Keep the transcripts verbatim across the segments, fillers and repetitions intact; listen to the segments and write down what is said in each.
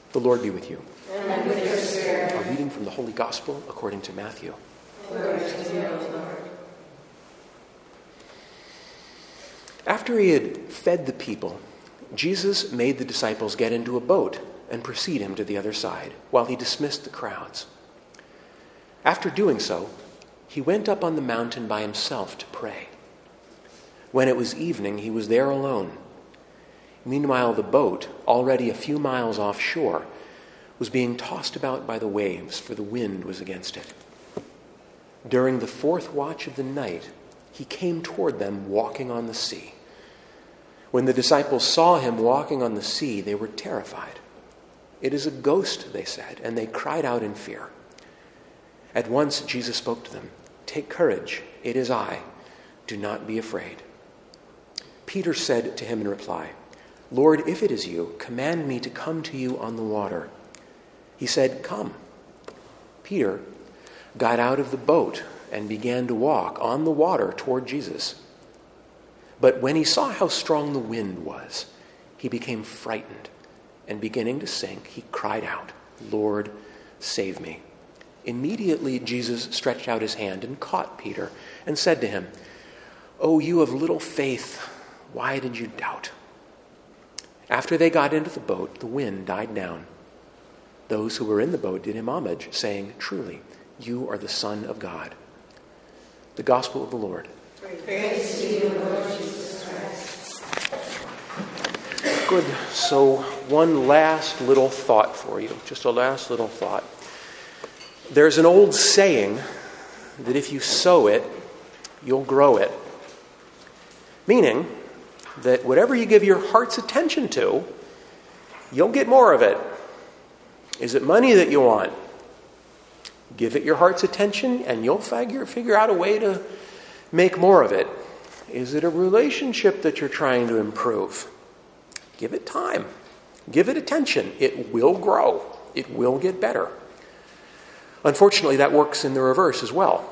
The Lord be with you. And with your spirit. A reading from the Holy Gospel according to Matthew. Glory to you, Lord. After he had fed the people, Jesus made the disciples get into a boat and precede him to the other side, while he dismissed the crowds. After doing so, he went up on the mountain by himself to pray. When it was evening, he was there alone. Meanwhile, the boat, already a few miles offshore, was being tossed about by the waves, for the wind was against it. During the fourth watch of the night, he came toward them walking on the sea. When the disciples saw him walking on the sea, they were terrified. "It is a ghost," they said, and they cried out in fear. At once Jesus spoke to them. "Take courage, it is I. Do not be afraid." Peter said to him in reply, "Lord, if it is you, command me to come to you on the water." He said, "Come." Peter got out of the boat and began to walk on the water toward Jesus. But when he saw how strong the wind was, he became frightened, and beginning to sink, he cried out, "Lord, save me." Immediately Jesus stretched out his hand and caught Peter and said to him, "Oh, you of little faith, why did you doubt?" After they got into the boat, the wind died down. Those who were in the boat did him homage, saying, "Truly, you are the Son of God." The Gospel of the Lord. Praise to you, Lord Jesus Christ. Good. So one last little thought for you, just a last little thought. There's an old saying that if you sow it, you'll grow it. Meaning that whatever you give your heart's attention to, you'll get more of it. Is it money that you want? Give it your heart's attention and you'll figure, figure out a way to make more of it. Is it a relationship that you're trying to improve? Give it time. Give it attention. It will grow. It will get better. Unfortunately, that works in the reverse as well.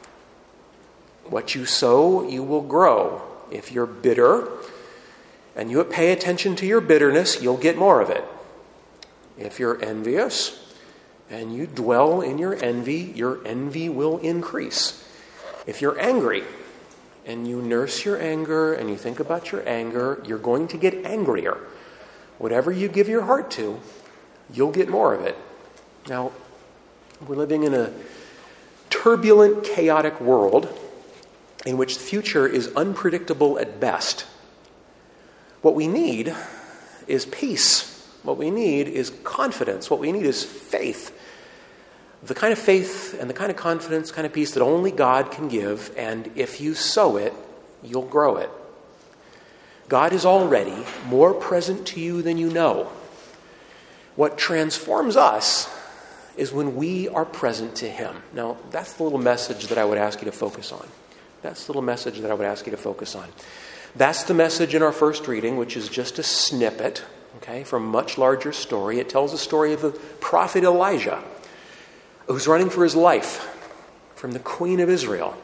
What you sow, you will grow. If you're bitter and you pay attention to your bitterness, you'll get more of it. If you're envious and you dwell in your envy, your envy will increase. If you're angry and you nurse your anger and you think about your anger, you're going to get angrier. Whatever you give your heart to, you'll get more of it. Now, we're living in a turbulent, chaotic world in which the future is unpredictable at best. What we need is peace. What we need is confidence. What we need is faith. The kind of faith and the kind of confidence, kind of peace that only God can give, and if you sow it, you'll grow it. God is already more present to you than you know. What transforms us is when we are present to him. Now, that's the little message that I would ask you to focus on. That's the little message that I would ask you to focus on. That's the message in our first reading, which is just a snippet, okay, from a much larger story. It tells the story of the prophet Elijah, who's running for his life from the Queen of Israel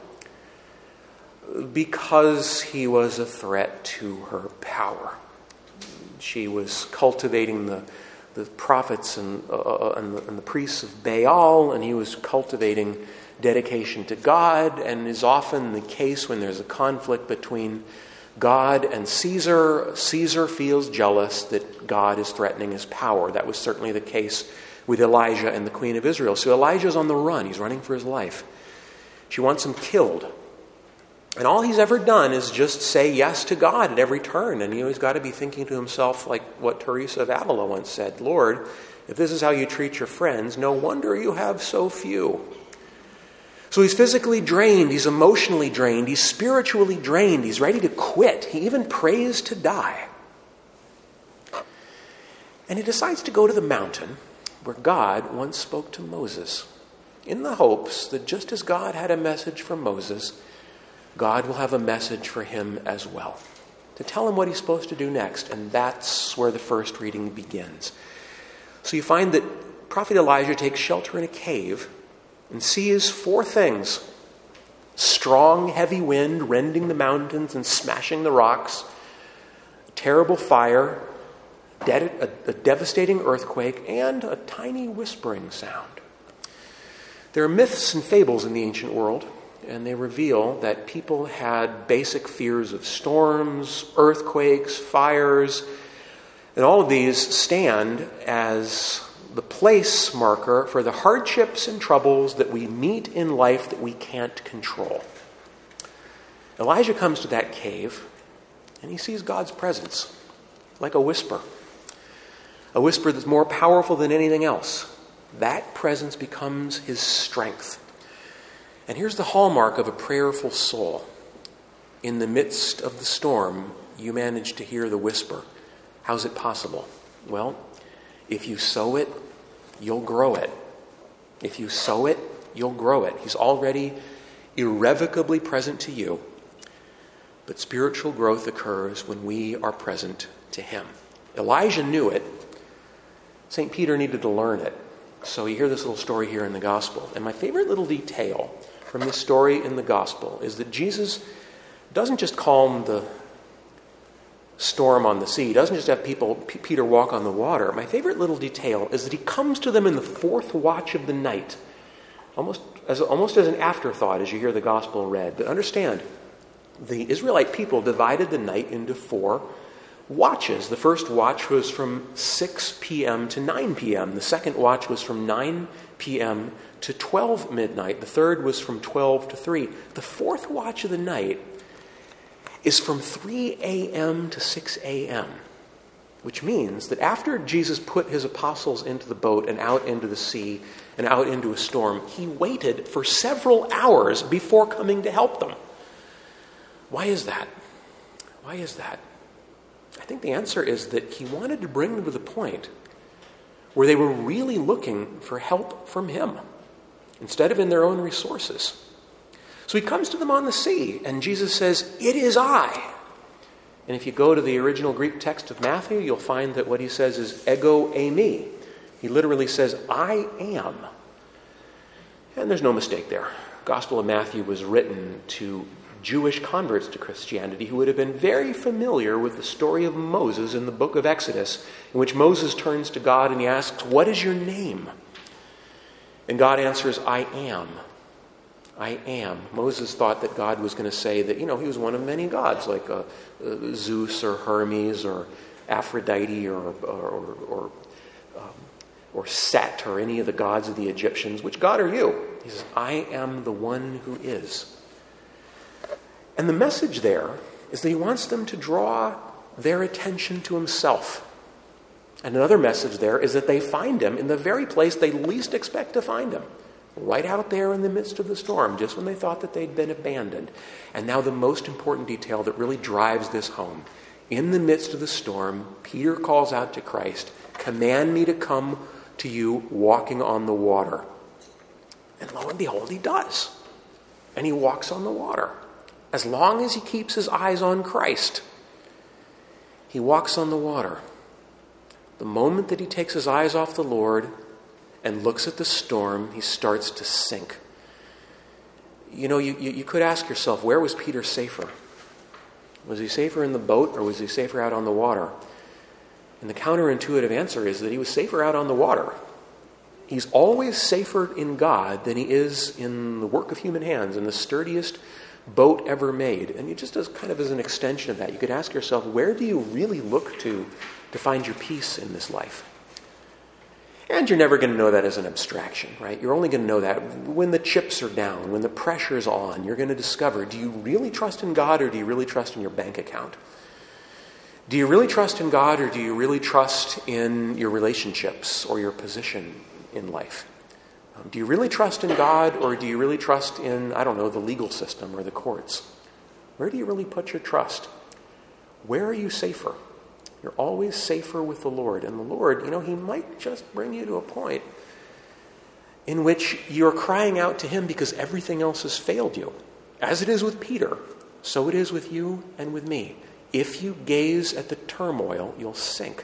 because he was a threat to her power. She was cultivating the the prophets and, uh, and, the, and the priests of Baal, and he was cultivating dedication to God, and is often the case when there's a conflict between God and Caesar. Caesar feels jealous that God is threatening his power. That was certainly the case with Elijah and the Queen of Israel. So Elijah's on the run. He's running for his life. She wants him killed. And all he's ever done is just say yes to God at every turn. And you know, he's got to be thinking to himself like what Teresa of Avila once said, "Lord, if this is how you treat your friends, no wonder you have so few." So he's physically drained, he's emotionally drained, he's spiritually drained, he's ready to quit. He even prays to die. And he decides to go to the mountain where God once spoke to Moses, in the hopes that just as God had a message for Moses, God will have a message for him as well, to tell him what he's supposed to do next. And that's where the first reading begins. So you find that Prophet Elijah takes shelter in a cave and sees four things: strong, heavy wind rending the mountains and smashing the rocks, terrible fire, de- a, a devastating earthquake, and a tiny whispering sound. There are myths and fables in the ancient world, and they reveal that people had basic fears of storms, earthquakes, fires, and all of these stand as the place marker for the hardships and troubles that we meet in life that we can't control. Elijah comes to that cave, and he sees God's presence, like a whisper. A whisper that's more powerful than anything else. That presence becomes his strength. And here's the hallmark of a prayerful soul. In the midst of the storm, you manage to hear the whisper. How's it possible? Well, if you sow it, you'll grow it. If you sow it, you'll grow it. He's already irrevocably present to you. But spiritual growth occurs when we are present to him. Elijah knew it. Saint Peter needed to learn it. So you hear this little story here in the gospel. And my favorite little detail from this story in the gospel is that Jesus doesn't just calm the storm on the sea. He doesn't just have people, P- Peter walk on the water. My favorite little detail is that he comes to them in the fourth watch of the night, almost as, almost as an afterthought as you hear the gospel read. But understand, the Israelite people divided the night into four watches. The first watch was from six p.m. to nine p.m. The second watch was from nine p.m. to twelve midnight. The third was from twelve to three. The fourth watch of the night is from three a.m. to six a.m., which means that after Jesus put his apostles into the boat and out into the sea and out into a storm, he waited for several hours before coming to help them. Why is that? Why is that? I think the answer is that he wanted to bring them to the point where they were really looking for help from him instead of in their own resources. So he comes to them on the sea, and Jesus says, "It is I." And if you go to the original Greek text of Matthew, you'll find that what he says is ego eimi. He literally says, "I am." And there's no mistake there. The Gospel of Matthew was written to Jewish converts to Christianity who would have been very familiar with the story of Moses in the book of Exodus, in which Moses turns to God and he asks, "What is your name?" And God answers, "I am. I am." Moses thought that God was going to say that, you know, he was one of many gods, like uh, uh, Zeus or Hermes or Aphrodite or or or, um, or Set or any of the gods of the Egyptians. Which God are you? He says, "I am the one who is." And the message there is that he wants them to draw their attention to himself. And another message there is that they find him in the very place they least expect to find him. Right out there in the midst of the storm, just when they thought that they'd been abandoned. And now the most important detail that really drives this home. In the midst of the storm, Peter calls out to Christ, "Command me to come to you walking on the water." And lo and behold, he does. And he walks on the water. As long as he keeps his eyes on Christ, he walks on the water. The moment that he takes his eyes off the Lord and looks at the storm, he starts to sink. You know, you, you, you could ask yourself, where was Peter safer? Was he safer in the boat or was he safer out on the water? And the counterintuitive answer is that he was safer out on the water. He's always safer in God than he is in the work of human hands, in the sturdiest boat ever made. And you just as kind of as an extension of that, you could ask yourself, where do you really look to to find your peace in this life? And you're never going to know that as an abstraction, right? You're only going to know that when the chips are down, when the pressure's on. You're going to discover, do you really trust in God or do you really trust in your bank account? Do you really trust in God or do you really trust in your relationships or your position in life? Um, do you really trust in God or do you really trust in, I don't know, the legal system or the courts? Where do you really put your trust? Where are you safer? You're always safer with the Lord. And the Lord, you know, he might just bring you to a point in which you're crying out to him because everything else has failed you. As it is with Peter, so it is with you and with me. If you gaze at the turmoil, you'll sink.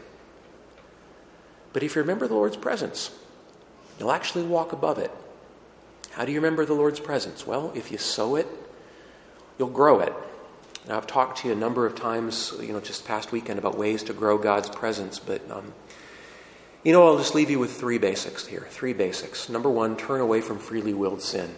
But if you remember the Lord's presence, you'll actually walk above it. How do you remember the Lord's presence? Well, if you sow it, you'll grow it. Now, I've talked to you a number of times, you know, just past weekend about ways to grow God's presence, but, um, you know, I'll just leave you with three basics here. Three basics. Number one, turn away from freely willed sin.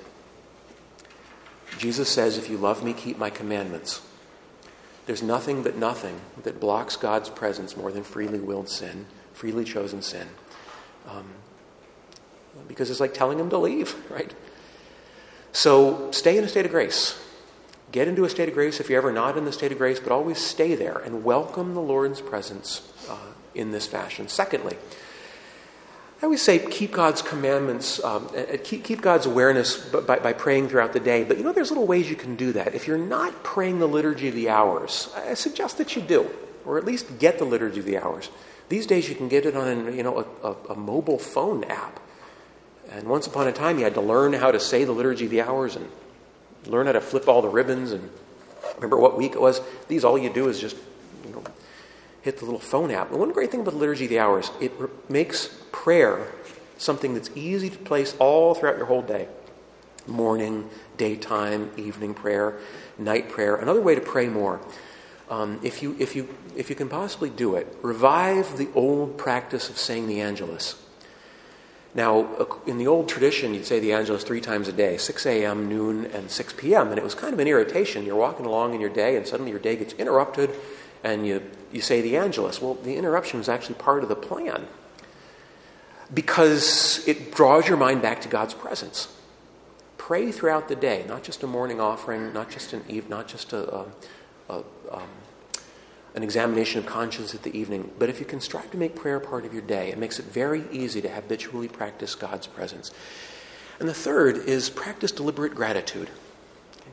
Jesus says, if you love me, keep my commandments. There's nothing but nothing that blocks God's presence more than freely willed sin, freely chosen sin. Um, because it's like telling him to leave, right? So stay in a state of grace. Get into a state of grace if you're ever not in the state of grace, but always stay there and welcome the Lord's presence uh, in this fashion. Secondly, I always say keep God's commandments, um, keep, keep God's awareness by, by praying throughout the day. But you know, there's little ways you can do that. If you're not praying the Liturgy of the Hours, I suggest that you do, or at least get the Liturgy of the Hours. These days you can get it on, you know, a, a, a mobile phone app. And once upon a time you had to learn how to say the Liturgy of the Hours and learn how to flip all the ribbons and remember what week it was. These, all you do is just, you know, hit the little phone app. And one great thing about the Liturgy of the Hours, it re- makes prayer something that's easy to place all throughout your whole day. Morning, daytime, evening prayer, night prayer. Another way to pray more. Um, if you if you if you can possibly do it, revive the old practice of saying the Angelus. Now, in the old tradition, you'd say the Angelus three times a day, six a.m., noon, and six p.m., and it was kind of an irritation. You're walking along in your day, and suddenly your day gets interrupted, and you, you say the Angelus. Well, the interruption was actually part of the plan, because it draws your mind back to God's presence. Pray throughout the day, not just a morning offering, not just an eve, not just a, a, a um, an examination of conscience at the evening. But if you can strive to make prayer part of your day, it makes it very easy to habitually practice God's presence. And the third is practice deliberate gratitude. Okay.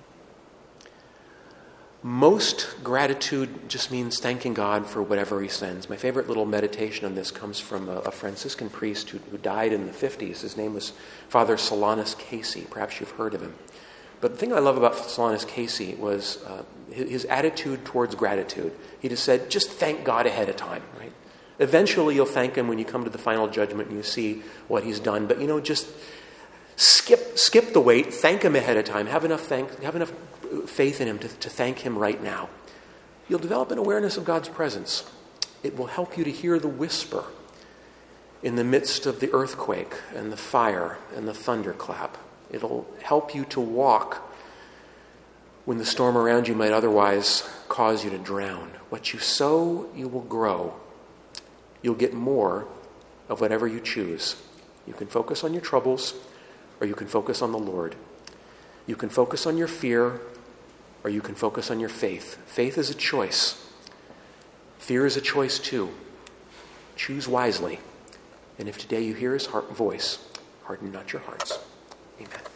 Most gratitude just means thanking God for whatever he sends. My favorite little meditation on this comes from a, a Franciscan priest who, who died in the fifties. His name was Father Solanus Casey. Perhaps you've heard of him. But the thing I love about Solanus Casey was uh, his, his attitude towards gratitude. He just said, just thank God ahead of time, right? Eventually you'll thank him when you come to the final judgment and you see what he's done. But, you know, just skip skip the wait, thank him ahead of time, have enough thank, have enough faith in him to, to thank him right now. You'll develop an awareness of God's presence. It will help you to hear the whisper in the midst of the earthquake and the fire and the thunderclap. It'll help you to walk when the storm around you might otherwise cause you to drown. What you sow, you will grow. You'll get more of whatever you choose. You can focus on your troubles, or you can focus on the Lord. You can focus on your fear, or you can focus on your faith. Faith is a choice. Fear is a choice too. Choose wisely. And if today you hear his heart voice, harden not your hearts. Amen.